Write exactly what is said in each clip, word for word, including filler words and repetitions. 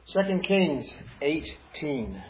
Second Kings eighteen.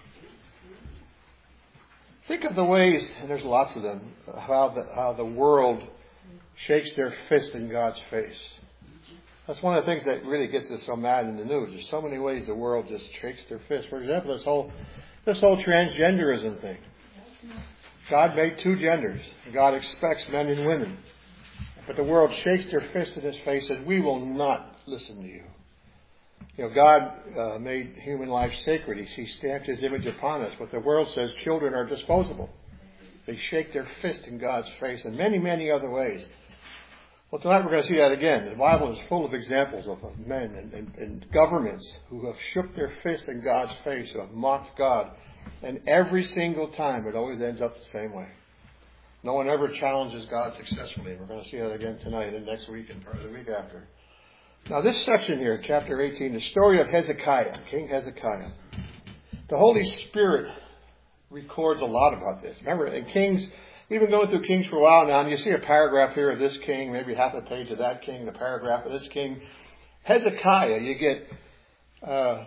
Think of the ways, and there's lots of them, how the, how the world shakes their fist in God's face. That's one of the things that really gets us so mad in the news. There's so many ways the world just shakes their fist. For example, this whole this whole transgenderism thing. God made two genders. God expects men and women. But the world shakes their fist in His face and says, we will not listen to you. You know, God uh, made human life sacred. He, he stamped His image upon us. But the world says children are disposable. They shake their fist in God's face in many, many other ways. Well, tonight we're going to see that again. The Bible is full of examples of, of men and, and, and governments who have shook their fist in God's face, who have mocked God. And every single time it always ends up the same way. No one ever challenges God successfully. We're going to see that again tonight and next week and part of the week after. Now this section here, chapter eighteen, the story of Hezekiah, King Hezekiah. The Holy Spirit records a lot about this. Remember, in Kings, we've been going through Kings for a while now, and you see a paragraph here of this king, maybe half a page of that king, the paragraph of this king. Hezekiah, you get uh,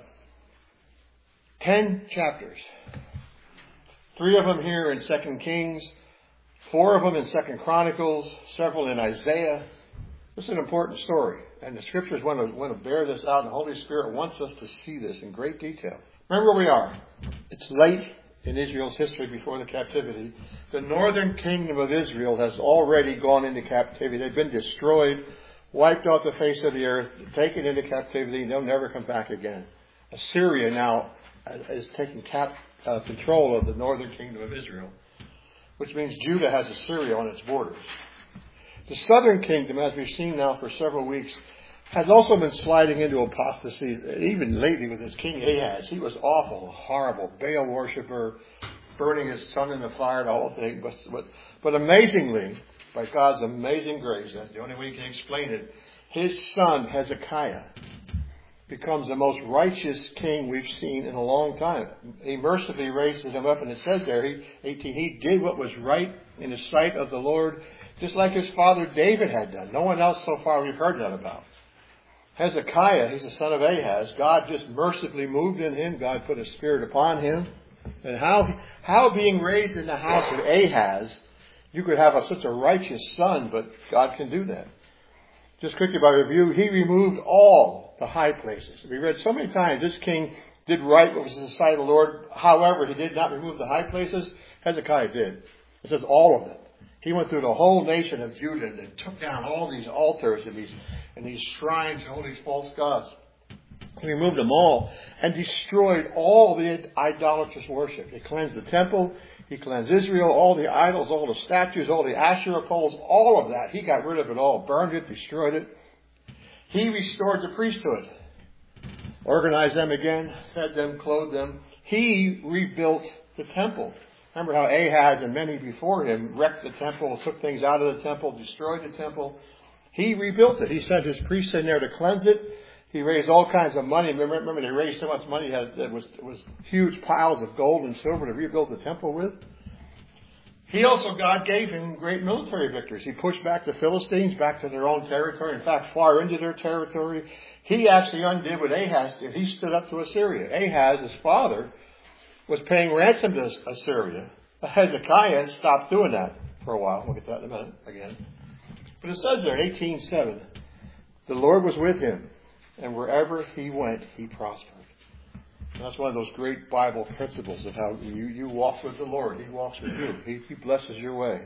ten chapters. Three of them here in Second Kings, four of them in Second Chronicles, several in Isaiah. This is an important story, and the Scriptures want to, want to bear this out, and the Holy Spirit wants us to see this in great detail. Remember where we are. It's late in Israel's history before the captivity. The northern kingdom of Israel has already gone into captivity. They've been destroyed, wiped off the face of the earth, taken into captivity, and they'll never come back again. Assyria now is taking cap, uh, control of the northern kingdom of Israel, which means Judah has Assyria on its borders. The southern kingdom, as we've seen now for several weeks, has also been sliding into apostasy, even lately with this King Ahaz. He was awful, horrible, Baal worshiper, burning his son in the fire, the whole thing. But, but, but amazingly, by God's amazing grace, that's the only way you can explain it, his son Hezekiah becomes the most righteous king we've seen in a long time. He mercifully raises him up, and it says there, he, eighteen, he did what was right in the sight of the Lord, just like his father David had done. No one else so far we've heard that about. Hezekiah, he's the son of Ahaz. God just mercifully moved in him. God put a spirit upon him. And how, how being raised in the house of Ahaz, you could have a, such a righteous son, but God can do that. Just quickly by review, he removed all the high places. We read so many times this king did right what was in the sight of the Lord. However, he did not remove the high places. Hezekiah did. It says all of them. He went through the whole nation of Judah and took down all these altars and these and these shrines and all these false gods. He removed them all and destroyed all the idolatrous worship. He cleansed the temple. He cleansed Israel, all the idols, all the statues, all the Asherah poles, all of that. He got rid of it all, burned it, destroyed it. He restored the priesthood, organized them again, fed them, clothed them. He rebuilt the temple. Remember how Ahaz and many before him wrecked the temple, took things out of the temple, destroyed the temple. He rebuilt it. He sent his priests in there to cleanse it. He raised all kinds of money. Remember, remember they raised so much money that it was, it was huge piles of gold and silver to rebuild the temple with. He also, God gave him great military victories. He pushed back the Philistines back to their own territory. In fact, far into their territory. He actually undid what Ahaz did. He stood up to Assyria. Ahaz, his father, was paying ransom to Assyria. Hezekiah stopped doing that for a while. We'll get to that in a minute again. But it says there in eighteen seven, the Lord was with him, and wherever he went, he prospered. And that's one of those great Bible principles of how you, you walk with the Lord. He walks with you. He, he blesses your way.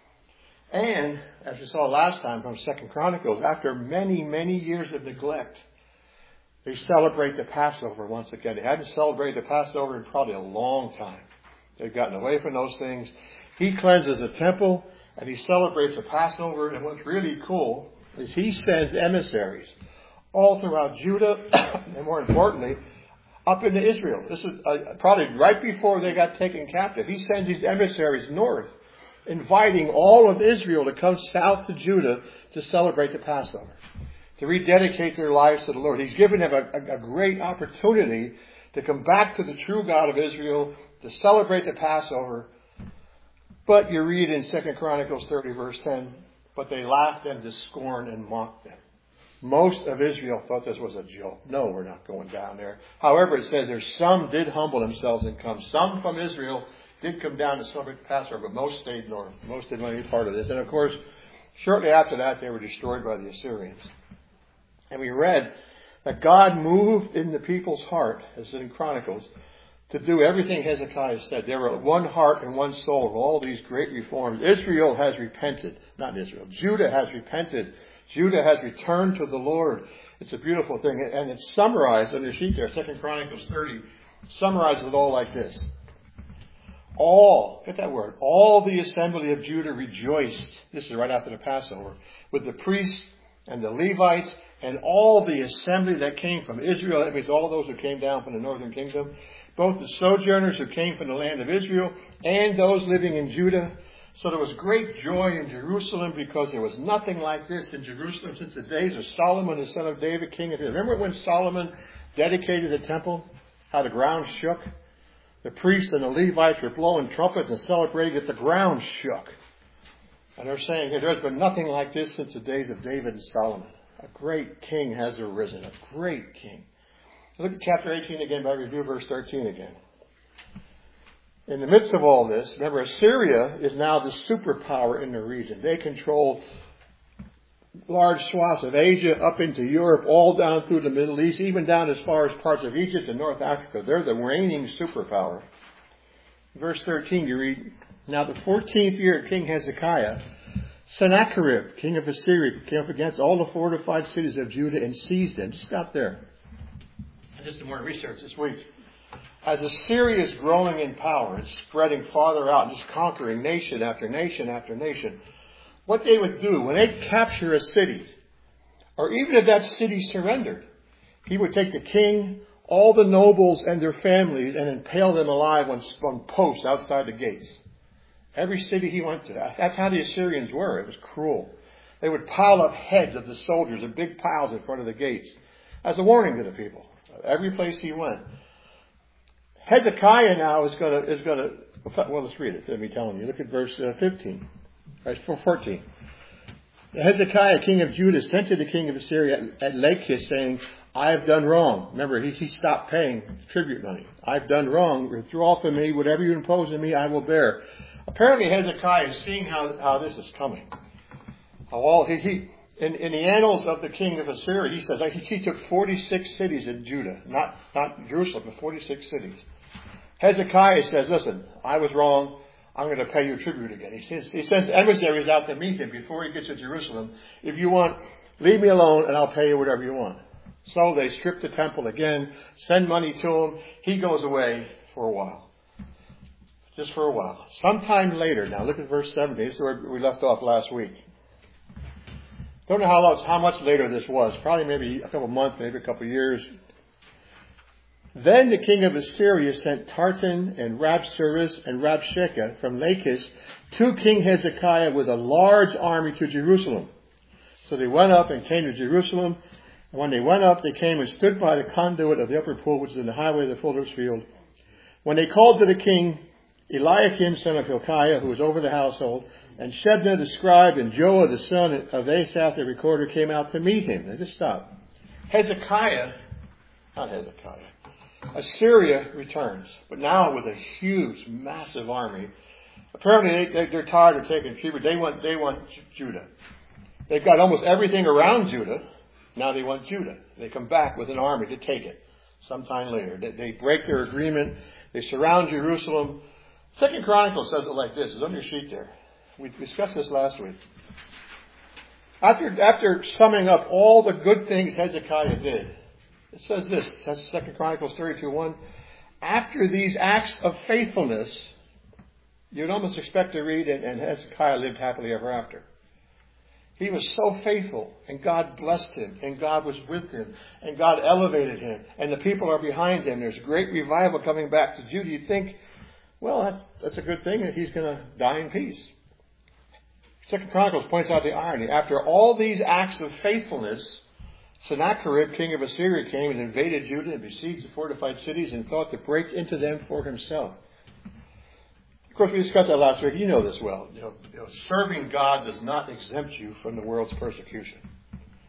And, as we saw last time from Second Chronicles, after many, many years of neglect, they celebrate the Passover once again. They hadn't celebrated the Passover in probably a long time. They've gotten away from those things. He cleanses the temple, and he celebrates the Passover. And what's really cool is he sends emissaries all throughout Judah, and more importantly, up into Israel. This is uh, probably right before they got taken captive. He sends these emissaries north, inviting all of Israel to come south to Judah to celebrate the Passover, to rededicate their lives to the Lord. He's given them a, a, a great opportunity to come back to the true God of Israel, to celebrate the Passover. But you read in Second Chronicles thirty, verse ten, but they laughed them to scorn and mocked them. Most of Israel thought this was a joke. No, we're not going down there. However, it says there's some did humble themselves and come. Some from Israel did come down to celebrate the Passover, but most stayed north. Most didn't want to be part of this. And of course, shortly after that, they were destroyed by the Assyrians. And we read that God moved in the people's heart, as in Chronicles, to do everything Hezekiah said. They were one heart and one soul of all these great reforms. Israel has repented. Not Israel. Judah has repented. Judah has returned to the Lord. It's a beautiful thing. And it's summarized on the sheet there, Second Chronicles thirty, summarizes it all like this. All, get that word, all the assembly of Judah rejoiced. This is right after the Passover. With the priests and the Levites and all the assembly that came from Israel. That means all of those who came down from the northern kingdom. Both the sojourners who came from the land of Israel and those living in Judah. So there was great joy in Jerusalem because there was nothing like this in Jerusalem since the days of Solomon, the son of David, king of Israel. Remember when Solomon dedicated the temple? How the ground shook? The priests and the Levites were blowing trumpets and celebrating that the ground shook. And they're saying, hey, there's been nothing like this since the days of David and Solomon. A great king has arisen. A great king. Look at chapter eighteen again by review, verse thirteen again. In the midst of all this, remember, Assyria is now the superpower in the region. They control large swaths of Asia up into Europe, all down through the Middle East, even down as far as parts of Egypt and North Africa. They're the reigning superpower. Verse thirteen, you read, now the fourteenth year of King Hezekiah, Sennacherib, king of Assyria, came up against all the fortified cities of Judah and seized them. Just stop there. I did some more research this week. As Assyria is growing in power and spreading farther out and just conquering nation after nation after nation, what they would do when they capture a city, or even if that city surrendered, he would take the king, all the nobles and their families, and impale them alive on, on posts outside the gates. Every city he went to. That's how the Assyrians were. It was cruel. They would pile up heads of the soldiers in big piles in front of the gates as a warning to the people. Every place he went. Hezekiah now is going to, is going to, well, let's read it. Let me tell you. Look at verse uh, fifteen. Verse fourteen. Hezekiah, king of Judah, sent to the king of Assyria at, at Lachish, saying, I have done wrong. Remember, he, he stopped paying tribute money. I've done wrong. Withdraw off of me. Whatever you impose on me, I will bear. Apparently, Hezekiah is seeing how, how this is coming. How all he, he in, in the annals of the king of Assyria, he says he, he took forty-six cities in Judah, not not Jerusalem, but forty-six cities. Hezekiah says, "Listen, I was wrong. I'm going to pay you tribute again." He says he sends emissaries out to meet him before he gets to Jerusalem. If you want, leave me alone, and I'll pay you whatever you want. So they strip the temple again, send money to him. He goes away for a while. Just for a while. Sometime later, now look at verse seventeen. This is where we left off last week. Don't know how, long, how much later this was. Probably maybe a couple months, maybe a couple years. Then the king of Assyria sent Tartan and Rabsaris and Rabshakeh from Lachish to King Hezekiah with a large army to Jerusalem. So they went up and came to Jerusalem. When they went up, they came and stood by the conduit of the upper pool, which is in the highway of the fuller's field. When they called to the king, Eliakim, son of Hilkiah, who was over the household, and Shebna the scribe and Joah the son of Asaph the recorder came out to meet him. Now just stop. Hezekiah, not Hezekiah, Assyria returns, but now with a huge, massive army. Apparently they, they're tired of taking tribute. They want, they want Judah. They've got almost everything around Judah. Now they want Judah. They come back with an army to take it sometime later. They, they break their agreement. They surround Jerusalem. Second Chronicles says it like this. It's on your sheet there. We discussed this last week. After, after summing up all the good things Hezekiah did, it says this. That's Second Chronicles thirty-two one. After these acts of faithfulness, you'd almost expect to read, and, and Hezekiah lived happily ever after. He was so faithful, and God blessed him, and God was with him, and God elevated him, and the people are behind him. There's great revival coming back to Judah. You think, well, that's, that's a good thing that he's going to die in peace. Second Chronicles points out the irony. After all these acts of faithfulness, Sennacherib, king of Assyria, came and invaded Judah and besieged the fortified cities and thought to break into them for himself. Of course, we discussed that last week. You know this well. You know, you know, serving God does not exempt you from the world's persecution.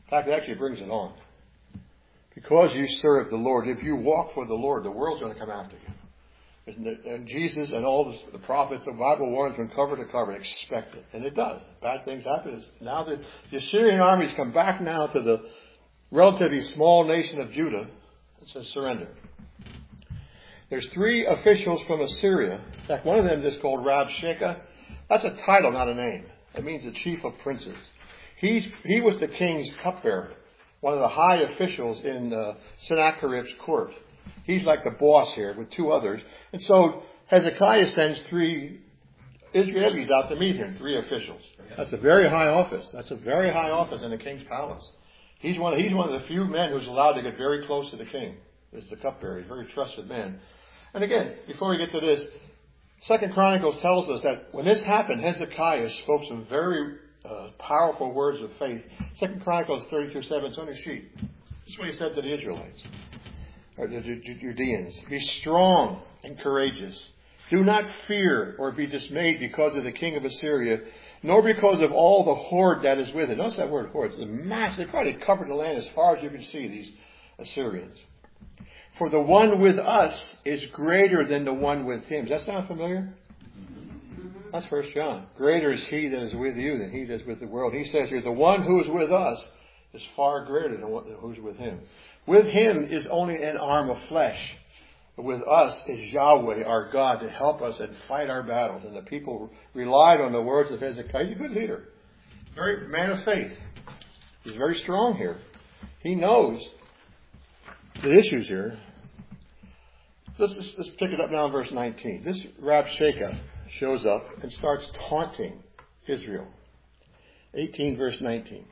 In fact, it actually brings it on. Because you serve the Lord, if you walk for the Lord, the world's going to come after you. Isn't it? And Jesus and all the, the prophets, the Bible warns from cover to cover, expect it. And it does. Bad things happen. Now that the Assyrian armies come back now to the relatively small nation of Judah, it says surrender. There's three officials from Assyria. In fact, one of them is called Rabshakeh. That's a title, not a name. It means the chief of princes. He's, he was the king's cupbearer, one of the high officials in uh, Sennacherib's court. He's like the boss here with two others. And so Hezekiah sends three Israelis out to meet him, three officials. That's a very high office. That's a very high office in the king's palace. He's one, he's one of the few men who's allowed to get very close to the king. It's the cupbearer. He's a very trusted man. And again, before we get to this, Second Chronicles tells us that when this happened, Hezekiah spoke some very uh, powerful words of faith. Second Chronicles thirty-two seven, it's on your sheet. This is what he said to the Israelites, or the Judeans. Be strong and courageous. Do not fear or be dismayed because of the king of Assyria, nor because of all the horde that is with it. Notice that word horde. It's a mass. They probably covered the land as far as you can see, these Assyrians. For the one with us is greater than the one with him. Does that sound familiar? That's First John. Greater is he that is with you than he that is with the world. He says here, the one who is with us is far greater than who's with him. With him is only an arm of flesh. But with us is Yahweh, our God, to help us and fight our battles. And the people relied on the words of Hezekiah. He's a good leader. Very man of faith. He's very strong here. He knows the issues here. Let's, let's, let's pick it up now in verse nineteen. This Rabshakeh shows up and starts taunting Israel. eighteen verse nineteen.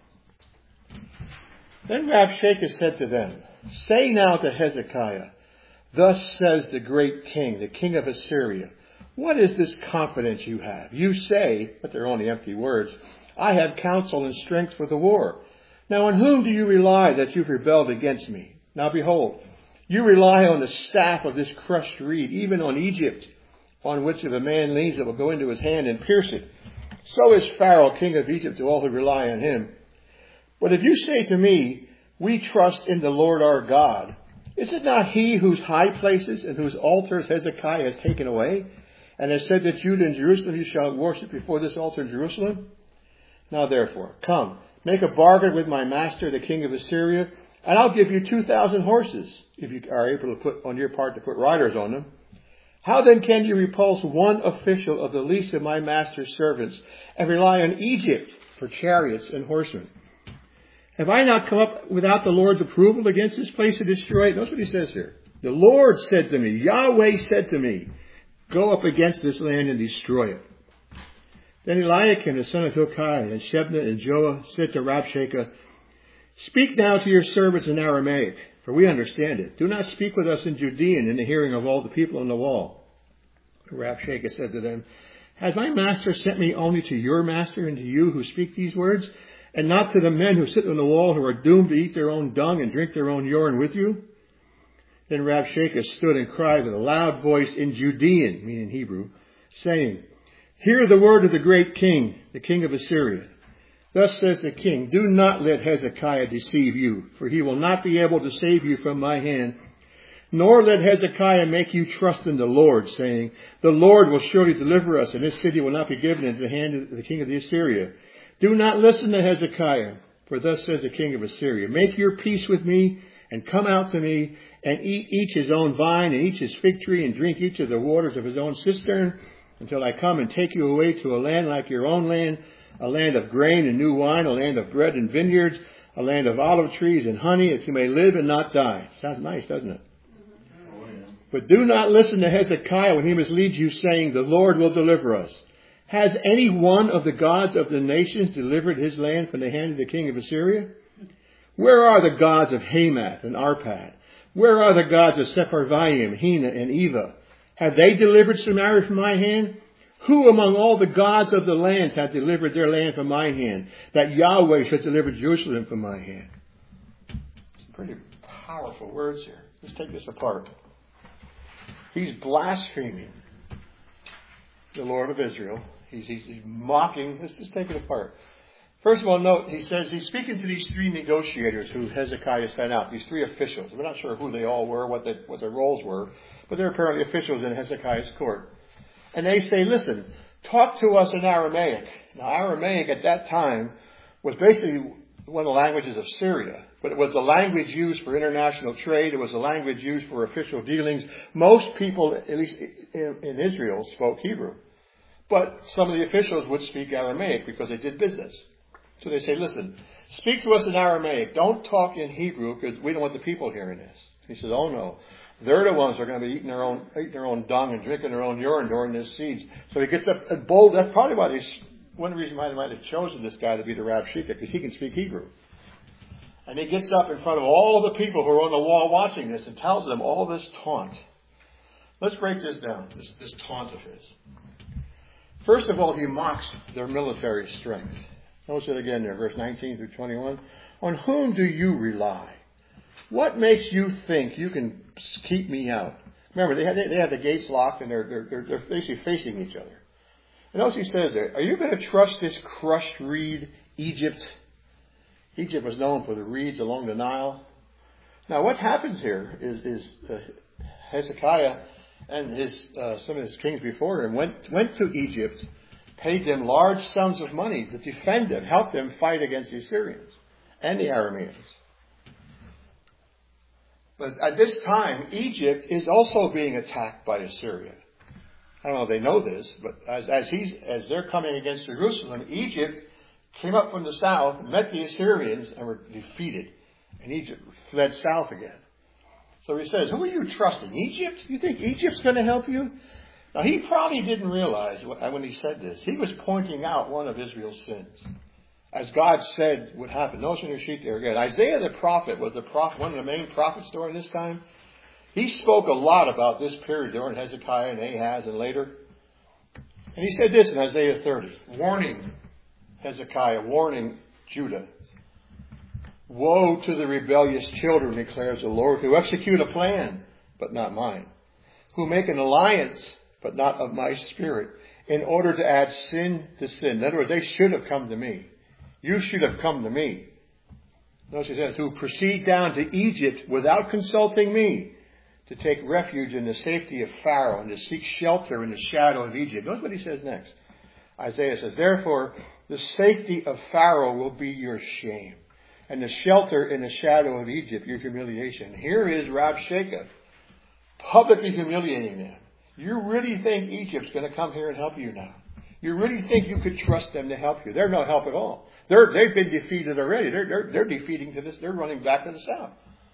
Then Rabshakeh said to them, say now to Hezekiah, thus says the great king, the king of Assyria, what is this confidence you have? You say, but they're only empty words, I have counsel and strength for the war. Now on whom do you rely that you've rebelled against me? Now behold, you rely on the staff of this crushed reed, even on Egypt, on which if a man leans it will go into his hand and pierce it. So is Pharaoh, king of Egypt, to all who rely on him. But if you say to me, we trust in the Lord our God, is it not he whose high places and whose altars Hezekiah has taken away, and has said that Judah and Jerusalem you shall worship before this altar in Jerusalem? Now therefore, come, make a bargain with my master, the king of Assyria, and I'll give you two thousand horses, if you are able to put on your part to put riders on them. How then can you repulse one official of the least of my master's servants and rely on Egypt for chariots and horsemen? Have I not come up without the Lord's approval against this place to destroy it? Notice what he says here. The Lord said to me, Yahweh said to me, go up against this land and destroy it. Then Eliakim, the son of Hilkiah, and Shebna and Joah said to Rabshakeh, speak now to your servants in Aramaic, for we understand it. Do not speak with us in Judean in the hearing of all the people on the wall. Rabshakeh said to them, has my master sent me only to your master and to you who speak these words, and not to the men who sit on the wall who are doomed to eat their own dung and drink their own urine with you? Then Rabshakeh stood and cried with a loud voice in Judean, meaning Hebrew, saying, hear the word of the great king, the king of Assyria. Thus says the king, do not let Hezekiah deceive you, for he will not be able to save you from my hand. Nor let Hezekiah make you trust in the Lord, saying, the Lord will surely deliver us, and this city will not be given into the hand of the king of the Assyria. Do not listen to Hezekiah, for thus says the king of Assyria, make your peace with me, and come out to me, and eat each his own vine, and each his fig tree, and drink each of the waters of his own cistern, until I come and take you away to a land like your own land, a land of grain and new wine, a land of bread and vineyards, a land of olive trees and honey, that you may live and not die. Sounds nice, doesn't it? But do not listen to Hezekiah when he misleads you, saying, the Lord will deliver us. Has any one of the gods of the nations delivered his land from the hand of the king of Assyria? Where are the gods of Hamath and Arpad? Where are the gods of Sepharvaim, Hena, and Eva? Have they delivered Samaria from my hand? Who among all the gods of the lands have delivered their land from my hand, that Yahweh should deliver Jerusalem from my hand? Some pretty powerful words here. Let's take this apart. He's blaspheming the Lord of Israel. He's, he's, he's mocking. Let's just take it apart. First of all, note, he says he's speaking to these three negotiators who Hezekiah sent out, these three officials. We're not sure who they all were, what, they, what their roles were, but they're apparently officials in Hezekiah's court. And they say, listen, talk to us in Aramaic. Now, Aramaic at that time was basically one of the languages of Syria, but it was the language used for international trade. It was the language used for official dealings. Most people, at least in, in Israel, spoke Hebrew. But some of the officials would speak Aramaic because they did business. So they say, listen, speak to us in Aramaic. Don't talk in Hebrew because we don't want the people hearing this. He says, oh no. They're the ones who are going to be eating their own, eating their own dung and drinking their own urine during this siege. So he gets up and bold. That's probably why they, one reason why they might have chosen this guy to be the Rabshakeh, because he can speak Hebrew. And he gets up in front of all the people who are on the wall watching this and tells them all this taunt. Let's break this down, this, this taunt of his. First of all, he mocks their military strength. Notice it again there, verse nineteen through twenty-one. On whom do you rely? What makes you think you can keep me out? Remember, they had, they had the gates locked and they're, they're, they're basically facing each other. And notice he says there, are you going to trust this crushed reed, Egypt? Egypt was known for the reeds along the Nile. Now what happens here is, is uh, Hezekiah and his, uh, some of his kings before him went, went to Egypt, paid them large sums of money to defend them, help them fight against the Assyrians and the Arameans. But at this time, Egypt is also being attacked by Assyria. I don't know if they know this, but as, as, he's, as they're coming against Jerusalem, Egypt came up from the south, met the Assyrians, and were defeated. And Egypt fled south again. So he says, who are you trusting? Egypt? You think Egypt's going to help you? Now, he probably didn't realize when he said this. He was pointing out one of Israel's sins. As God said would happen. Notice on your sheet there again. Isaiah the prophet was the prophet, one of the main prophets during this time. He spoke a lot about this period during Hezekiah and Ahaz and later. And he said this in Isaiah thirty. Warning Hezekiah, warning Judah. Woe to the rebellious children, declares the Lord, who execute a plan, but not mine. Who make an alliance, but not of my spirit, in order to add sin to sin. In other words, they should have come to me. You should have come to me. Notice he says, who proceed down to Egypt without consulting me, to take refuge in the safety of Pharaoh and to seek shelter in the shadow of Egypt. Notice what he says next. Isaiah says, therefore, the safety of Pharaoh will be your shame, and the shelter in the shadow of Egypt your humiliation. Here is Rabshakeh publicly humiliating them. You really think Egypt's going to come here and help you now? You really think you could trust them to help you? They're no help at all. They're, they've been defeated already. They're, they're, they're defeating to this. They're running back to the south.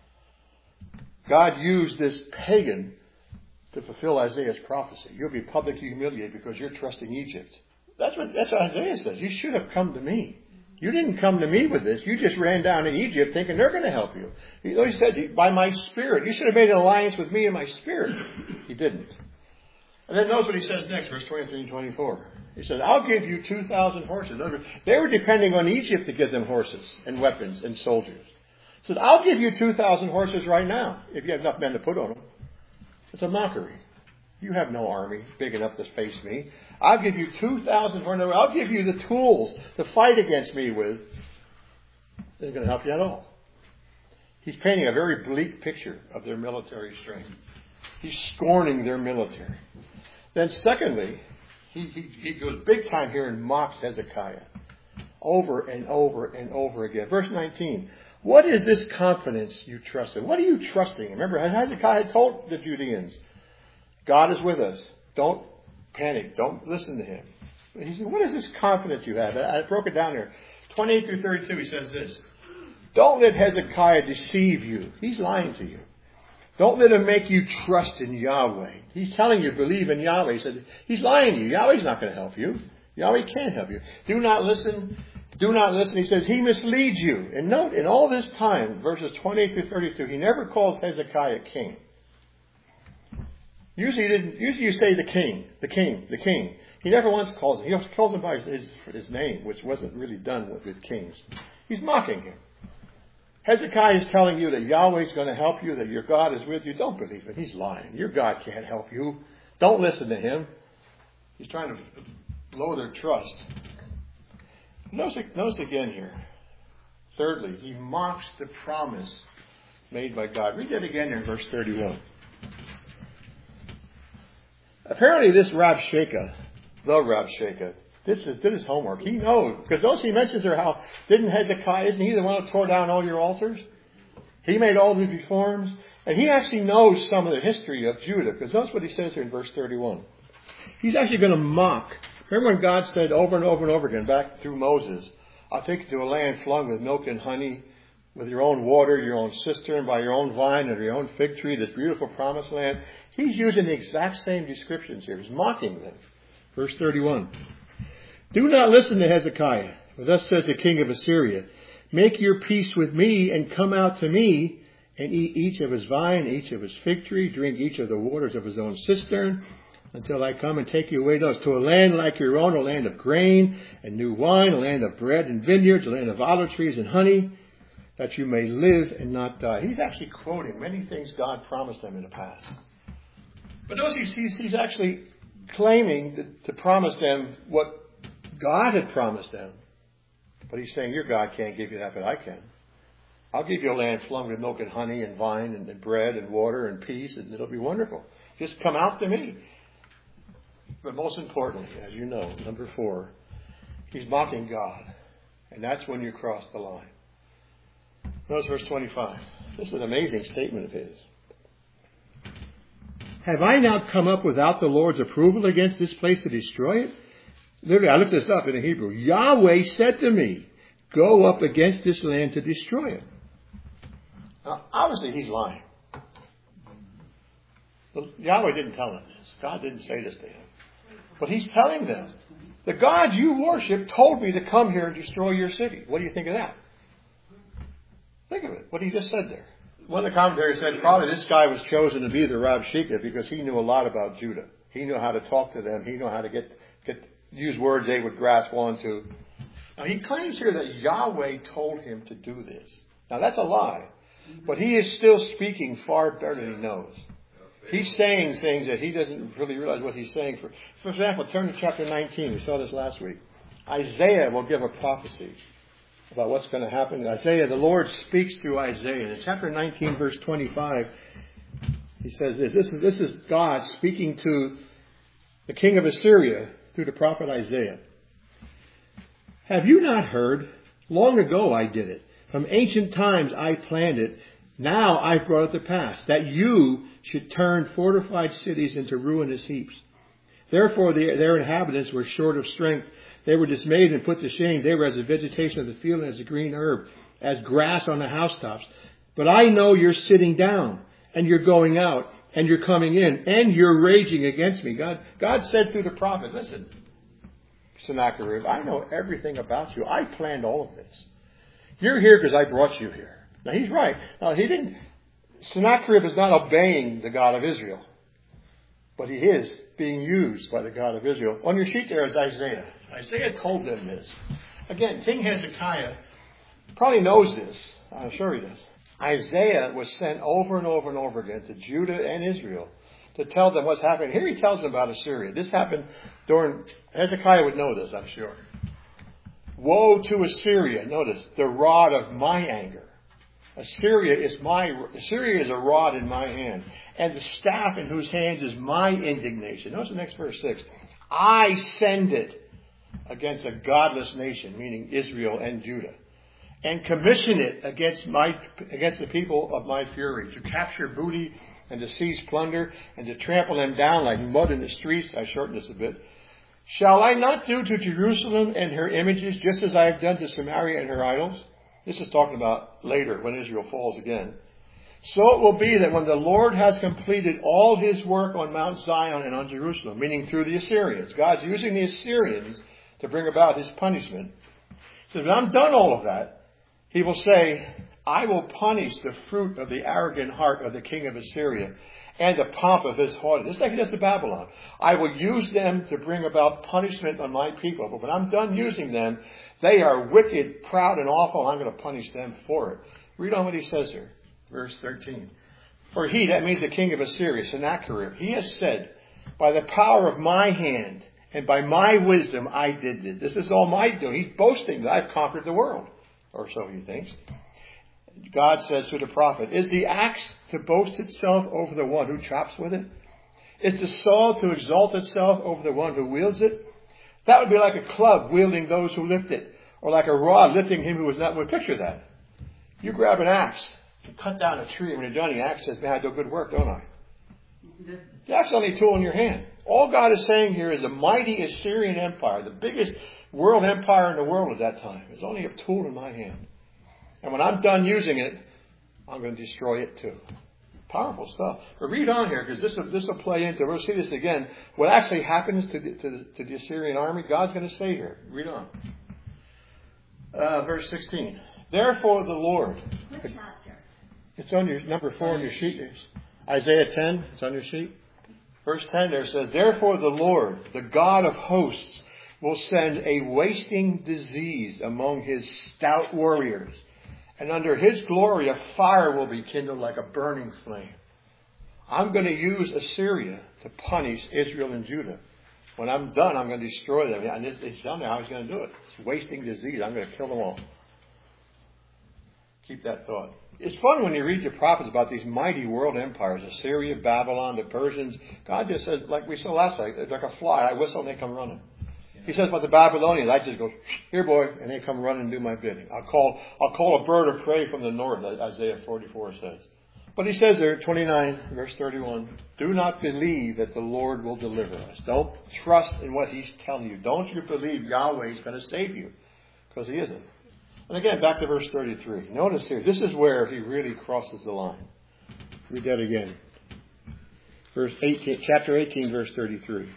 God used this pagan to fulfill Isaiah's prophecy. You'll be publicly humiliated because you're trusting Egypt. That's what, that's what Isaiah says. You should have come to me. You didn't come to me with this. You just ran down in Egypt thinking they're going to help you. He, he said, by my spirit. You should have made an alliance with me and my spirit. He didn't. And then notice what he says next, verse twenty-three and twenty-four. He says, I'll give you two thousand horses. In other words, they were depending on Egypt to give them horses and weapons and soldiers. He says, I'll give you two thousand horses right now if you have enough men to put on them. It's a mockery. You have no army big enough to face me. I'll give you two thousand horses. I'll give you the tools to fight against me with. It isn't going to help you at all. He's painting a very bleak picture of their military strength. He's scorning their military. Then secondly, he, he, he goes big time here and mocks Hezekiah over and over and over again. Verse nineteen. What is this confidence you trust in? What are you trusting? Remember, Hezekiah told the Judeans, God is with us. Don't panic. Don't listen to him. He said, what is this confidence you have? I broke it down here. twenty-eight through thirty-two, he says this. Don't let Hezekiah deceive you. He's lying to you. Don't let him make you trust in Yahweh. He's telling you believe in Yahweh. He said, he's lying to you. Yahweh's not going to help you. Yahweh can't help you. Do not listen. Do not listen. He says he misleads you. And note, in all this time, verses twenty-eight through thirty-two, he never calls Hezekiah king. Usually, he didn't, usually you say the king, the king, the king. He never once calls him. He calls him by his, his name, which wasn't really done with, with kings. He's mocking him. Hezekiah is telling you that Yahweh is going to help you, that your God is with you. Don't believe him. He's lying. Your God can't help you. Don't listen to him. He's trying to blow their trust. Notice, notice again here. Thirdly, he mocks the promise made by God. Read that again in verse thirty-one. Apparently this Rabshakeh, the Rabshakeh, this is did his homework. He knows, because notice he mentions there how, didn't Hezekiah, isn't he the one who tore down all your altars? He made all these reforms. And he actually knows some of the history of Judah, because notice what he says here in verse thirty-one. He's actually going to mock. Remember when God said over and over and over again, back through Moses, I'll take you to a land flung with milk and honey, with your own water, your own cistern, by your own vine, and your own fig tree, this beautiful promised land. He's using the exact same descriptions here. He's mocking them. Verse thirty-one. Do not listen to Hezekiah, for thus says the king of Assyria, make your peace with me and come out to me and eat each of his vine, each of his fig tree, drink each of the waters of his own cistern, until I come and take you away those to a land like your own, a land of grain and new wine, a land of bread and vineyards, a land of olive trees and honey, that you may live and not die. He's actually quoting many things God promised them in the past. But notice he's, he's, he's actually claiming to, to promise them what God had promised them. But he's saying, your God can't give you that, but I can. I'll give you a land flung with milk and honey and vine and, and bread and water and peace, and it'll be wonderful. Just come out to me. But most importantly, as you know, number four, he's mocking God. And that's when you cross the line. Notice verse twenty-five. This is an amazing statement of his. Have I not come up without the Lord's approval against this place to destroy it? Literally, I looked this up in the Hebrew. Yahweh said to me, go up against this land to destroy it. Now, obviously, he's lying. Yahweh didn't tell him this. God didn't say this to him. But he's telling them, the God you worship told me to come here and destroy your city. What do you think of that? Think of it, what he just said there. One of the commentaries said probably this guy was chosen to be the Rabshakeh because he knew a lot about Judah. He knew how to talk to them. He knew how to get, get use words they would grasp onto. Now he claims here that Yahweh told him to do this. Now that's a lie. But he is still speaking far better than he knows. He's saying things that he doesn't really realize what he's saying. For, for example, turn to chapter nineteen. We saw this last week. Isaiah will give a prophecy about what's going to happen. Isaiah, the Lord speaks through Isaiah. In chapter nineteen, verse twenty-five, he says this. This is, this is God speaking to the king of Assyria through the prophet Isaiah. Have you not heard? Long ago I did it. From ancient times I planned it. Now I've brought it to pass, that you should turn fortified cities into ruinous heaps. Therefore the, their inhabitants were short of strength. They were dismayed and put to shame. They were as the vegetation of the field and as a green herb, as grass on the housetops. But I know you're sitting down, and you're going out, and you're coming in, and you're raging against me. God, God said through the prophet, listen, Sennacherib, I know everything about you. I planned all of this. You're here because I brought you here. Now he's right. Now he didn't, Sennacherib is not obeying the God of Israel, but he is being used by the God of Israel. On your sheet there is Isaiah. Isaiah told them this. Again, King Hezekiah probably knows this. I'm sure he does. Isaiah was sent over and over and over again to Judah and Israel to tell them what's happening. Here he tells them about Assyria. This happened during, Hezekiah would know this, I'm sure. Woe to Assyria. Notice, the rod of my anger. Assyria is my, Assyria is a rod in my hand, and the staff in whose hands is my indignation. Notice the next verse six. I send it against a godless nation, meaning Israel and Judah, and commission it against my, against the people of my fury, to capture booty and to seize plunder and to trample them down like mud in the streets. I shorten this a bit. Shall I not do to Jerusalem and her images just as I have done to Samaria and her idols? This is talking about later when Israel falls again. So it will be that when the Lord has completed all his work on Mount Zion and on Jerusalem, meaning through the Assyrians, God's using the Assyrians to bring about his punishment. So when I'm done all of that, he will say, I will punish the fruit of the arrogant heart of the king of Assyria and the pomp of his haughtiness. Just like he does to Babylon. I will use them to bring about punishment on my people. But when I'm done using them, they are wicked, proud, and awful. I'm going to punish them for it. Read on what he says here. Verse thirteen. For he, that means the king of Assyria, Sennacherib, he has said, by the power of my hand And by my wisdom, I did this. This is all my doing. He's boasting that I've conquered the world. Or so he thinks. God says to the prophet, is the axe to boast itself over the one who chops with it? Is the saw to exalt itself over the one who wields it? That would be like a club wielding those who lift it. Or like a rod lifting him who was not. Well, picture that. You grab an axe and cut down a tree. And when you're done, the axe says, man, I do good work, don't I? The axe is only a tool in your hand. All God is saying here is the mighty Assyrian Empire, the biggest world empire in the world at that time, is only a tool in my hand. And when I'm done using it, I'm going to destroy it too. Powerful stuff. But read on here, because this will, this will play into, we'll see this again. What actually happens to the, to the, to the Assyrian army, God's going to say here. Read on. Uh, verse sixteen. Therefore the Lord. What chapter? It's on your, number four on your sheet. Isaiah ten, it's on your sheet. Verse ten there says, therefore the Lord, the God of hosts, will send a wasting disease among his stout warriors. And under his glory, a fire will be kindled like a burning flame. I'm going to use Assyria to punish Israel and Judah. When I'm done, I'm going to destroy them. And it's telling me how he's going to do it. It's wasting disease. I'm going to kill them all. Keep that thought. It's fun when you read the prophets about these mighty world empires, Assyria, Babylon, the Persians. God just says, like we saw last night, it's like a fly. I whistle and they come running. He says about the Babylonians, I just go, here boy, and they come running and do my bidding. I'll call, I'll call a bird of prey from the north, Isaiah forty-four says. But he says there, twenty-nine, verse thirty-one, do not believe that the Lord will deliver us. Don't trust in what he's telling you. Don't you believe Yahweh is going to save you, because he isn't. And again, back to verse thirty-three. Notice here, this is where he really crosses the line. Read that again. Verse eighteen, chapter eighteen, verse thirty-three.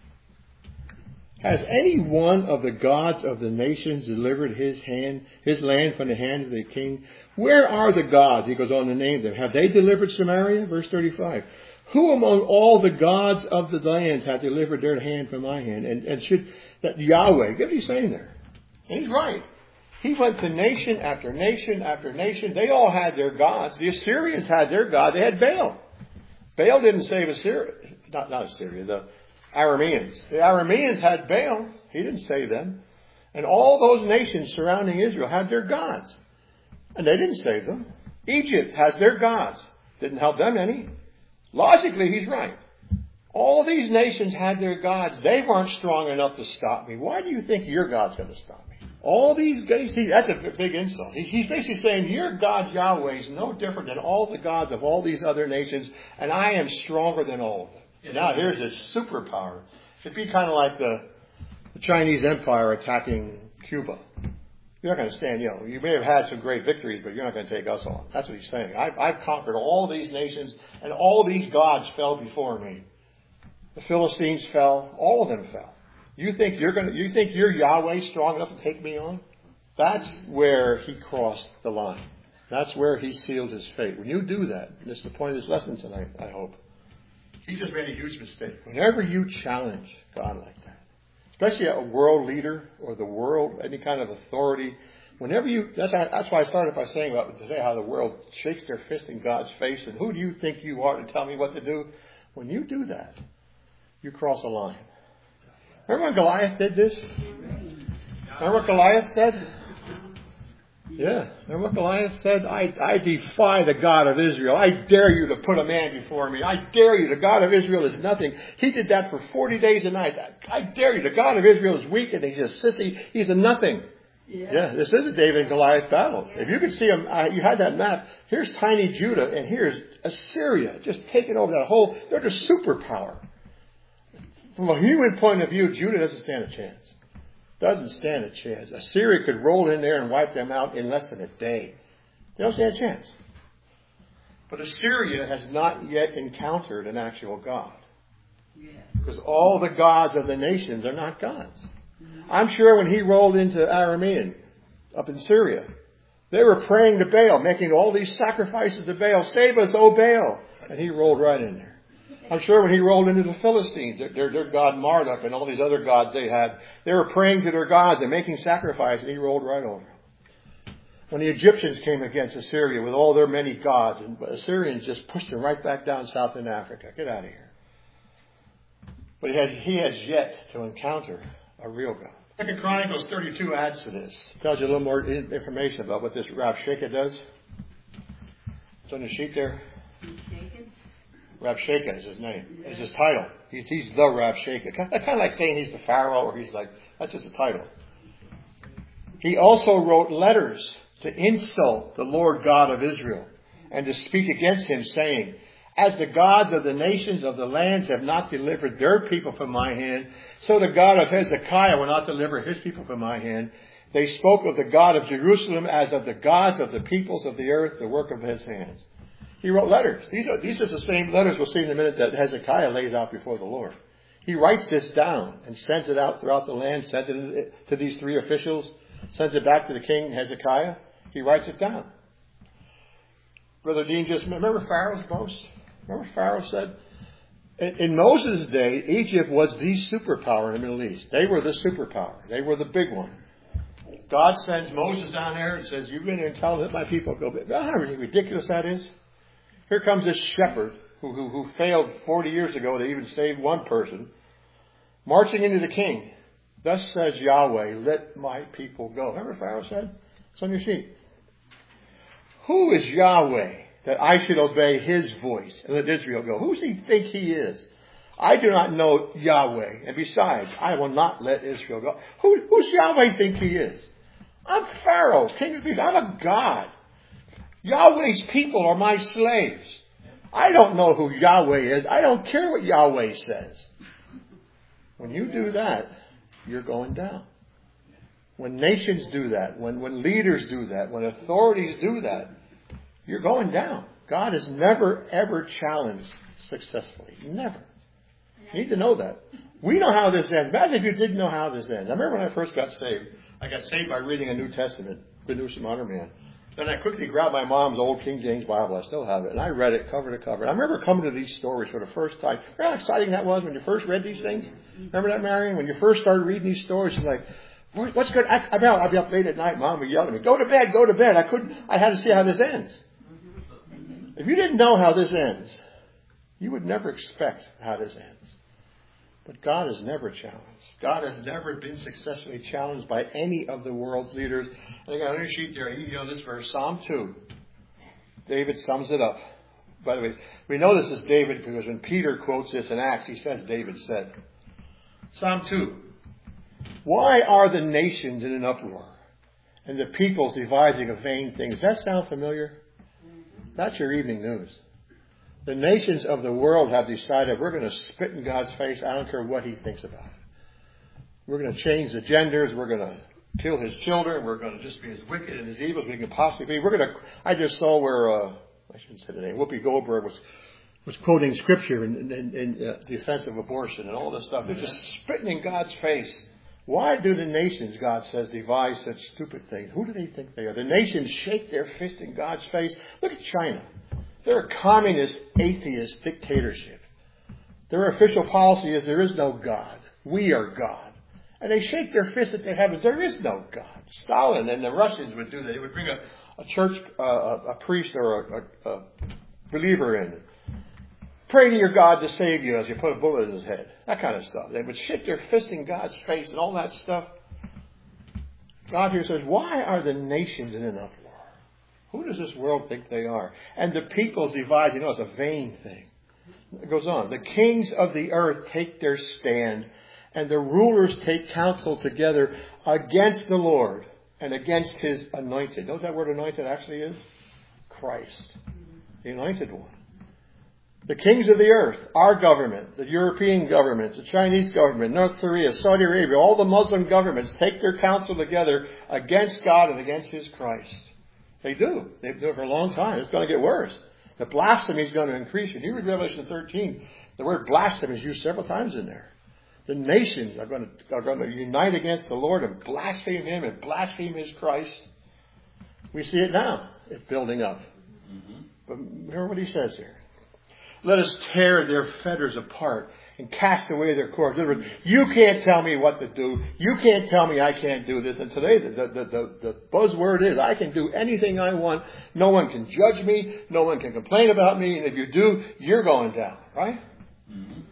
Has any one of the gods of the nations delivered his hand, his land from the hand of the king? Where are the gods? He goes on to name them. Have they delivered Samaria? Verse thirty-five. Who among all the gods of the lands have delivered their hand from my hand? And, and should that Yahweh, what he's saying there? And he's right. He went to nation after nation after nation. They all had their gods. The Assyrians had their god. They had Baal. Baal didn't save Assyria. Not, not Assyria, the Arameans. The Arameans had Baal. He didn't save them. And all those nations surrounding Israel had their gods. And they didn't save them. Egypt has their gods. Didn't help them any. Logically, he's right. All these nations had their gods. They weren't strong enough to stop me. Why do you think your God's going to stop me? All these guys, see, that's a big insult. He's basically saying your God Yahweh is no different than all the gods of all these other nations, and I am stronger than all of them. And now here's this superpower. It'd be kind of like the, the Chinese Empire attacking Cuba. You're not going to stand, you know, you may have had some great victories, but you're not going to take us on. That's what he's saying. I've, I've conquered all these nations, and all these gods fell before me. The Philistines fell. All of them fell. You think you're going to, you think you're Yahweh strong enough to take me on? That's where he crossed the line. That's where he sealed his fate. When you do that, and this is the point of this lesson tonight, I hope. He just made a huge mistake. Whenever you challenge God like that, especially a world leader or the world, any kind of authority, whenever you, that's, that's why I started by saying about today how the world shakes their fist in God's face and who do you think you are to tell me what to do? When you do that, you cross a line. Remember when Goliath did this? Remember what Goliath said? Yeah. Remember what Goliath said? I, I defy the God of Israel. I dare you to put a man before me. I dare you. The God of Israel is nothing. He did that for forty days and nights. I, I dare you. The God of Israel is weak and he's a sissy. He's a nothing. Yeah. yeah this is a David and Goliath battle. If you could see him, uh, you had that map. Here's tiny Judah and here's Assyria. Just taking over that whole, they're the superpower. From a human point of view, Judah doesn't stand a chance. Doesn't stand a chance. Assyria could roll in there and wipe them out in less than a day. They don't stand a chance. But Assyria has not yet encountered an actual God. Because all the gods of the nations are not gods. I'm sure when he rolled into Aramean up in Syria, they were praying to Baal, making all these sacrifices to Baal. Save us, O Baal. And he rolled right in there. I'm sure when he rolled into the Philistines, their, their god Marduk and all these other gods they had, they were praying to their gods and making sacrifice, and he rolled right over them. When the Egyptians came against Assyria with all their many gods, and Assyrians just pushed them right back down south in Africa. Get out of here. But he has, he has yet to encounter a real God. Second Chronicles thirty-two adds to this. It tells you a little more information about what this Rabshakeh does. It's on the sheet there. Rabshakeh is his name. Is his title. He's, he's the Rabshakeh. Kind of like saying he's the Pharaoh, or he's like, that's just a title. He also wrote letters to insult the Lord God of Israel and to speak against him, saying, as the gods of the nations of the lands have not delivered their people from my hand, so the God of Hezekiah will not deliver his people from my hand. They spoke of the God of Jerusalem as of the gods of the peoples of the earth, the work of his hands. He wrote letters. These are, these are the same letters we'll see in a minute that Hezekiah lays out before the Lord. He writes this down and sends it out throughout the land, sends it to these three officials, sends it back to the king Hezekiah. He writes it down. Brother Dean, just remember Pharaoh's boast? Remember Pharaoh said? In, in Moses' day, Egypt was the superpower in the Middle East. They were the superpower. They were the big one. God sends Moses down there and says, you go in there and tell that my people go. You know how ridiculous that is? Here comes this shepherd who, who, who failed forty years ago to even save one person, marching into the king. Thus says Yahweh, let my people go. Remember Pharaoh said? It's on your sheet. Who is Yahweh that I should obey his voice and let Israel go? Who does he think he is? I do not know Yahweh. And besides, I will not let Israel go. Who does Yahweh think he is? I'm Pharaoh, king of Egypt. I'm a god. Yahweh's people are my slaves. I don't know who Yahweh is. I don't care what Yahweh says. When you do that, you're going down. When nations do that, when, when leaders do that, when authorities do that, you're going down. God has never, ever challenged successfully. Never. You need to know that. We know how this ends. Imagine if you didn't know how this ends. I remember when I first got saved. I got saved by reading a New Testament, Good News from Honor Man. Then I quickly grabbed my mom's old King James Bible. I still have it. And I read it cover to cover. And I remember coming to these stories for the first time. Remember how exciting that was when you first read these things? Remember that, Marion? When you first started reading these stories, you're like, what's good? I, I, I'll be up late at night. Mom would yell at me, go to bed, go to bed. I couldn't, I had to see how this ends. If you didn't know how this ends, you would never expect how this ends. But God is never challenged. God has never been successfully challenged by any of the world's leaders. I got on your sheet there, you know this verse, Psalm two. David sums it up. By the way, we know this is David because when Peter quotes this in Acts, he says David said. Psalm two. Why are the nations in an uproar and the peoples devising a vain thing? Does that sound familiar? That's your evening news. The nations of the world have decided we're going to spit in God's face. I don't care what he thinks about it. We're going to change the genders. We're going to kill his children. We're going to just be as wicked and as evil as we can possibly be. We're going to. I just saw where uh, I shouldn't say the name. Whoopi Goldberg was was quoting scripture in, in, in uh, defense of abortion and all this stuff. They're just spitting in God's face. Why do the nations, God says, devise such stupid things? Who do they think they are? The nations shake their fist in God's face. Look at China. They're a communist, atheist dictatorship. Their official policy is there is no God. We are God. And they shake their fist at the heavens. There is no God. Stalin and the Russians would do that. They would bring a, a church, uh, a, a priest or a, a, a believer in. Pray to your God to save you as you put a bullet in his head. That kind of stuff. They would shake their fist in God's face and all that stuff. God here says, why are the nations in an uproar? Who does this world think they are? And the peoples devise, you know, it's a vain thing. It goes on. The kings of the earth take their stand, and the rulers take counsel together against the Lord and against his anointed. Know what that word anointed actually is? Christ. The anointed one. The kings of the earth, our government, the European governments, the Chinese government, North Korea, Saudi Arabia, all the Muslim governments take their counsel together against God and against his Christ. They do. They've done it for a long time. It's going to get worse. The blasphemy is going to increase. When you read Revelation thirteen, the word blasphemy is used several times in there. The nations are going to, are going to unite against the Lord and blaspheme him and blaspheme his Christ. We see it now. It's building up. Mm-hmm. But remember what he says here. Let us tear their fetters apart and cast away their cords. In other words, you can't tell me what to do. You can't tell me I can't do this. And today the, the, the, the buzzword is I can do anything I want. No one can judge me. No one can complain about me. And if you do, you're going down. Right? Mm-hmm.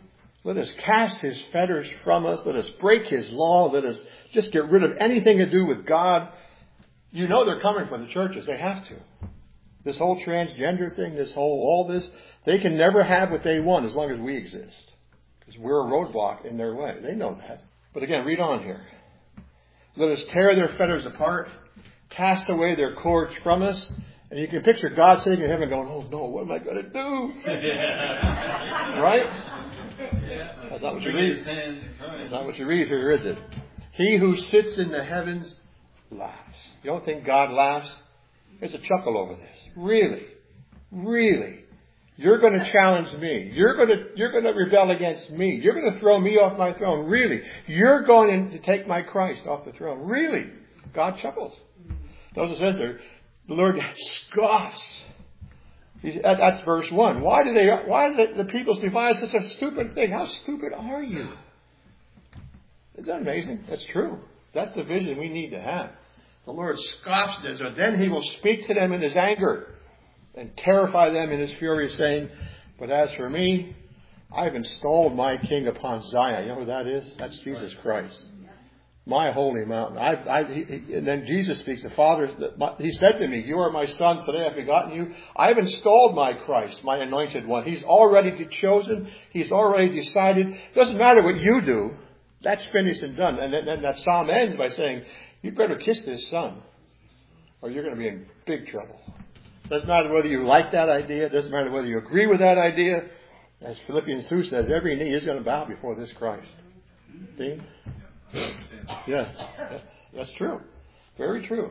Let us cast his fetters from us. Let us break his law. Let us just get rid of anything to do with God. You know they're coming from the churches. They have to. This whole transgender thing, this whole, all this, they can never have what they want as long as we exist. Because we're a roadblock in their way. They know that. But again, read on here. Let us tear their fetters apart, cast away their cords from us. And you can picture God sitting in heaven going, oh no, what am I going to do? Right? That's not what you read. That's not what you read here, is it? He who sits in the heavens laughs. You don't think God laughs? There's a chuckle over this. Really? Really? You're going to challenge me. You're going to, you're going to rebel against me. You're going to throw me off my throne. Really? You're going to take my Christ off the throne. Really? God chuckles. Notice it says there, the Lord scoffs. That's verse one. Why do they? Why do the, the peoples devise such a stupid thing? How stupid are you? Isn't that amazing? That's true. That's the vision we need to have. The Lord scoffs at Israel. Then he will speak to them in his anger and terrify them in his fury, saying, but as for me, I've installed my king upon Zion. You know who that is? That's Jesus Christ. My holy mountain. I, I, he, and then Jesus speaks. The Father, he said to me, you are my son. Today I've begotten you. I have installed my Christ, my anointed one. He's already chosen. He's already decided. It doesn't matter what you do. That's finished and done. And then, then that psalm ends by saying, you better kiss this son, or you're going to be in big trouble. Doesn't matter whether you like that idea. Doesn't matter whether you agree with that idea. As Philippians two says, every knee is going to bow before this Christ. See? Yeah, that's true. Very true.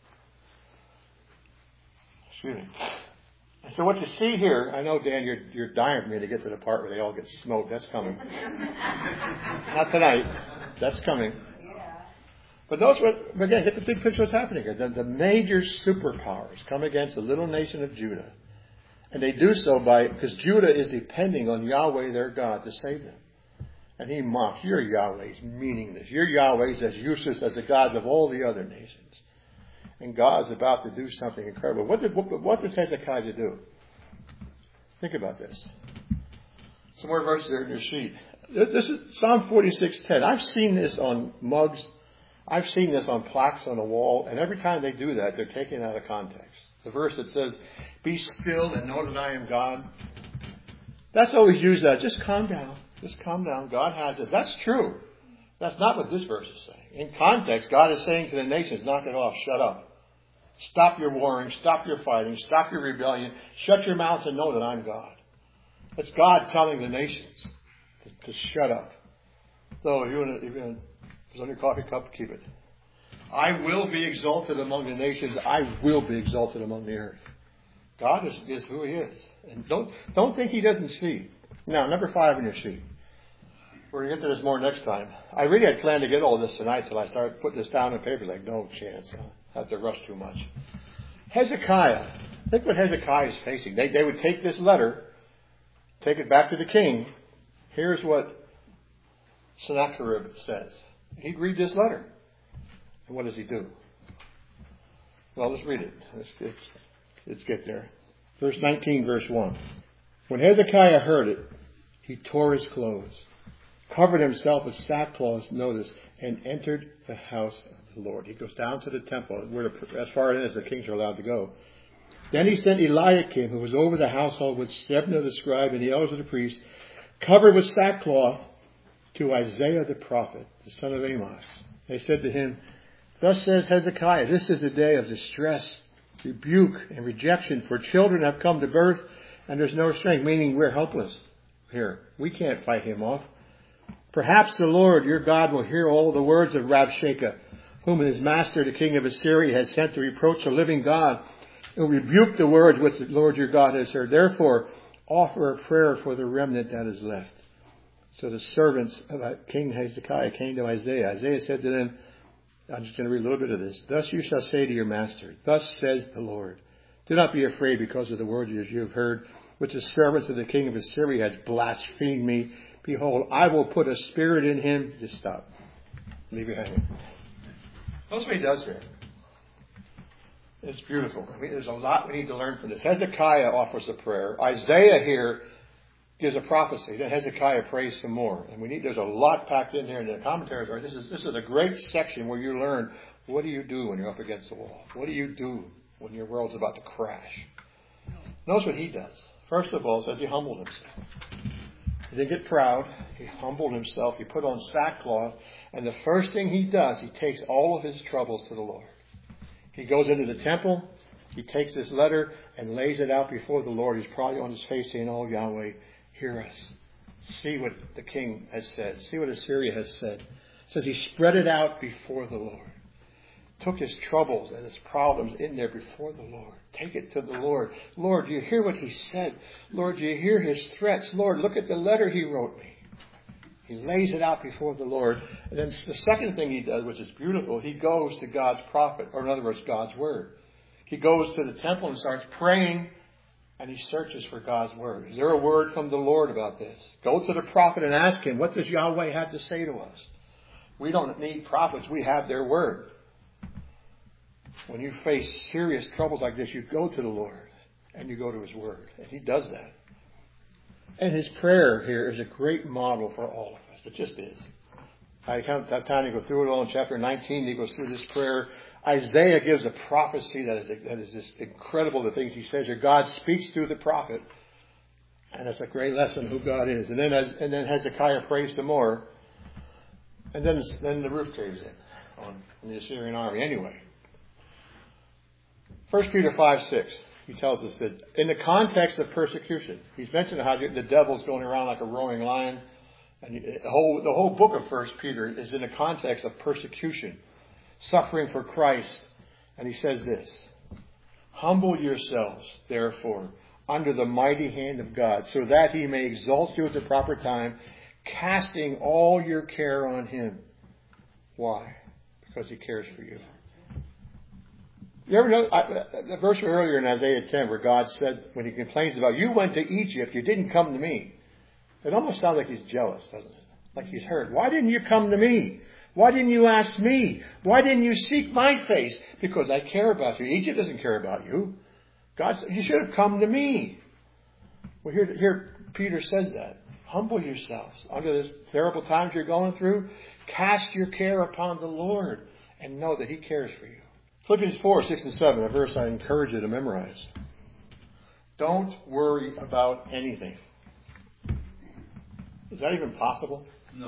Excuse me. So what you see here, I know, Dan, you're you're dying for me to get to the part where they all get smoked. That's coming. Not tonight. That's coming. But notice what, again, get the big picture of what's happening here. The, the major superpowers come against the little nation of Judah. And they do so by, because Judah is depending on Yahweh, their God, to save them. And he mocks, your Yahweh's meaningless. Your Yahweh's as useless as the gods of all the other nations. And God's about to do something incredible. What, did, what, what does Hezekiah do? Think about this. Some more verses there in your sheet. This is Psalm forty-six ten. I've seen this on mugs. I've seen this on plaques on the wall. And every time they do that, they're taken out of context. The verse that says, be still and know that I am God. That's always used as, just calm down. Just calm down. God has this. That's true. That's not what this verse is saying. In context, God is saying to the nations, knock it off. Shut up. Stop your warring. Stop your fighting. Stop your rebellion. Shut your mouths and know that I'm God. It's God telling the nations to, to shut up. So if you want to, if it's on your coffee cup, keep it. I will be exalted among the nations. I will be exalted among the earth. God is, is who He is. And don't, don't think He doesn't see. Now, number five in your sheet. We're going to get to this more next time. I really had planned to get all this tonight till I started putting this down on paper. Like, no chance. I have to rush too much. Hezekiah. Think what Hezekiah is facing. They, they would take this letter, take it back to the king. Here's what Sennacherib says. He'd read this letter. And what does he do? Well, let's read it. Let's, let's, let's get there. Verse nineteen, verse one. When Hezekiah heard it, he tore his clothes, covered himself with sackcloth, notice, and entered the house of the Lord. He goes down to the temple, where the, as far as the kings are allowed to go. Then he sent Eliakim, who was over the household, with Shebna the scribe and the elders of the priests, covered with sackcloth, to Isaiah the prophet, the son of Amos. They said to him, thus says Hezekiah, this is a day of distress, rebuke, and rejection, for children have come to birth, and there's no strength, meaning we're helpless here. We can't fight him off. Perhaps the Lord your God will hear all the words of Rabshakeh, whom his master, the king of Assyria, has sent to reproach the living God, and rebuke the words which the Lord your God has heard. Therefore, offer a prayer for the remnant that is left. So the servants of King Hezekiah came to Isaiah. Isaiah said to them, I'm just going to read a little bit of this. Thus you shall say to your master, thus says the Lord, do not be afraid because of the words which you have heard, which the servants of the king of Assyria has blasphemed me. Behold, I will put a spirit in him. Just stop. Leave it hanging. Notice what he does here. It's beautiful. I mean, there's a lot we need to learn from this. Hezekiah offers a prayer. Isaiah here gives a prophecy. Then Hezekiah prays some more. And we need, there's a lot packed in there, and the commentaries are, this is, this is a great section where you learn, what do you do when you're up against the wall? What do you do when your world's about to crash? Notice what he does. First of all, it says he humbled himself. He didn't get proud. He humbled himself. He put on sackcloth. And the first thing he does, he takes all of his troubles to the Lord. He goes into the temple. He takes this letter and lays it out before the Lord. He's probably on his face saying, oh, Yahweh, hear us. See what the king has said. See what Assyria has said. It says he spread it out before the Lord. Took his troubles and his problems in there before the Lord. Take it to the Lord. Lord, do you hear what he said? Lord, do you hear his threats? Lord, look at the letter he wrote me. He lays it out before the Lord. And then the second thing he does, which is beautiful, he goes to God's prophet, or in other words, God's word. He goes to the temple and starts praying, and he searches for God's word. Is there a word from the Lord about this? Go to the prophet and ask him, what does Yahweh have to say to us? We don't need prophets. We have their word. When you face serious troubles like this, you go to the Lord and you go to his word. And he does that. And his prayer here is a great model for all of us. It just is. I don't have time to go through it all. In chapter nineteen, he goes through this prayer. Isaiah gives a prophecy that is, that is just incredible, the things he says here. God speaks through the prophet. And it's a great lesson who God is. And then, and then Hezekiah prays some more. And then, then the roof caves in on the Assyrian army anyway. First Peter five six, he tells us that in the context of persecution, he's mentioned how the devil's going around like a roaring lion. And the whole, the whole book of First Peter is in the context of persecution, suffering for Christ. And he says this, humble yourselves, therefore, under the mighty hand of God, so that he may exalt you at the proper time, casting all your care on him. Why? Because he cares for you. You ever know I, the verse earlier in Isaiah ten where God said, when he complains about, you went to Egypt, you didn't come to me. It almost sounds like he's jealous, doesn't it? Like he's hurt. Why didn't you come to me? Why didn't you ask me? Why didn't you seek my face? Because I care about you. Egypt doesn't care about you. God said, you should have come to me. Well, here, here Peter says that. Humble yourselves under this terrible times you're going through. Cast your care upon the Lord and know that he cares for you. Philippians four, six and seven, a verse I encourage you to memorize. Don't worry about anything. Is that even possible? No.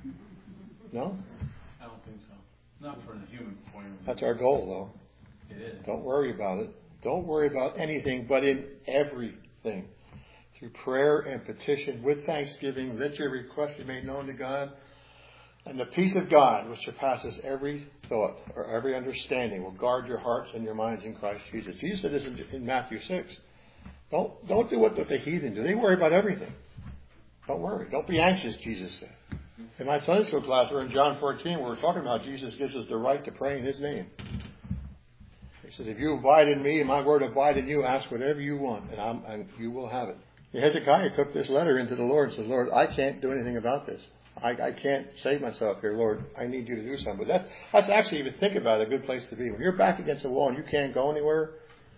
No? I don't think so. Not from the human point of view. That's our goal, though. It is. Don't worry about it. Don't worry about anything, but in everything. Through prayer and petition with thanksgiving, let your request be made known to God. And the peace of God, which surpasses every thought or every understanding, will guard your hearts and your minds in Christ Jesus. Jesus said this in, in Matthew six. Don't, don't do what the heathen do. They worry about everything. Don't worry. Don't be anxious, Jesus said. In my Sunday school class, we're in John fourteen, where we're talking about Jesus gives us the right to pray in his name. He says, if you abide in me and my word abide in you, ask whatever you want, and, I'm, and you will have it. Hezekiah took this letter into the Lord and said, Lord, I can't do anything about this. I, I can't save myself here, Lord. I need you to do something. But that's, that's actually, if you think about it, a good place to be. When you're back against a wall and you can't go anywhere,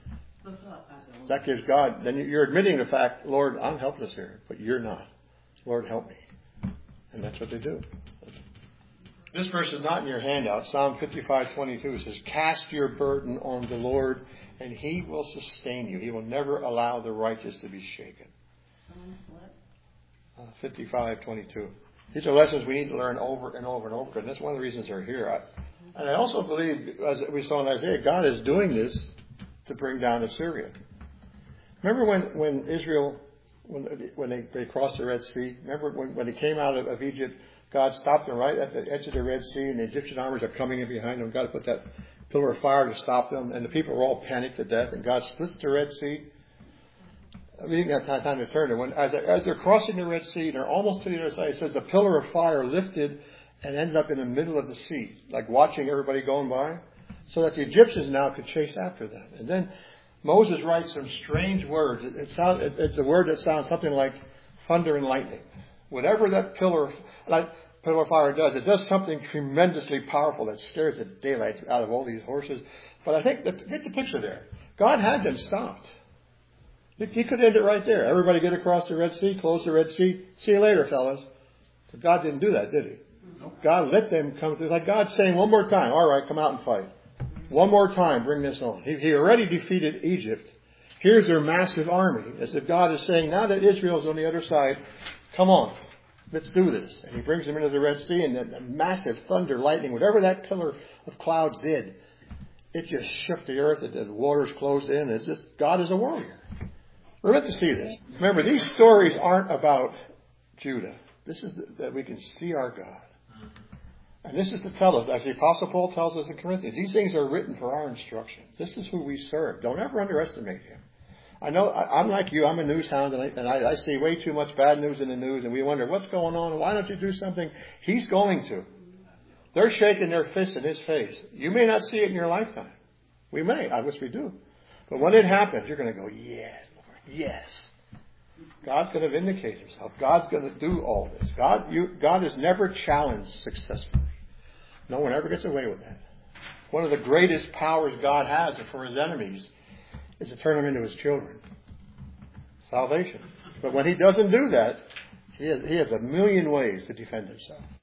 that gives God, then you're admitting the fact, Lord, I'm helpless here, but you're not. Lord, help me. And that's what they do. This verse is not in your handout. Psalm fifty-five twenty-two says, cast your burden on the Lord, and he will sustain you. He will never allow the righteous to be shaken. Psalms what? Uh, fifty-five twenty-two. These are lessons we need to learn over and over and over, and that's one of the reasons they're here. I, and I also believe, as we saw in Isaiah, God is doing this to bring down Assyria. Remember when, when Israel, when, when they, they crossed the Red Sea? Remember when, when they came out of, of Egypt, God stopped them right at the edge of the Red Sea, and the Egyptian armies are coming in behind them. God put that pillar of fire to stop them, and the people were all panicked to death, and God splits the Red Sea. We didn't have time to turn it. When, as, as they're crossing the Red Sea, they're almost to the other side. It says the pillar of fire lifted and ended up in the middle of the sea, like watching everybody going by, so that the Egyptians now could chase after them. And then Moses writes some strange words. It, it sounds, it, it's a word that sounds something like thunder and lightning. Whatever that pillar, like pillar of fire does, it does something tremendously powerful that scares the daylight out of all these horses. But I think, that, get the picture there. God had them stopped. He, he could end it right there. Everybody get across the Red Sea, close the Red Sea. See you later, fellas. But God didn't do that, did he? Nope. God let them come through. It's like God saying one more time, all right, come out and fight. One more time, bring this on. He, he already defeated Egypt. Here's their massive army. As if God is saying, now that Israel's on the other side, come on, let's do this. And he brings them into the Red Sea, and that massive thunder, lightning, whatever that pillar of cloud did, it just shook the earth, and the waters closed in. It's just, God is a warrior. We're meant to see this. Remember, these stories aren't about Judah. This is the, that we can see our God. And this is to tell us, as the Apostle Paul tells us in Corinthians, these things are written for our instruction. This is who we serve. Don't ever underestimate him. I know, I, I'm like you, I'm a news hound, and, I, and I, I see way too much bad news in the news, and we wonder, what's going on? Why don't you do something? He's going to. They're shaking their fists in his face. You may not see it in your lifetime. We may. I wish we do. But when it happens, you're going to go, yes, Lord, yes. God's going to vindicate himself. God's going to do all this. God, you, God is never challenged successfully. No one ever gets away with that. One of the greatest powers God has for his enemies is to turn them into his children. Salvation. But when he doesn't do that, he has, he has a million ways to defend himself.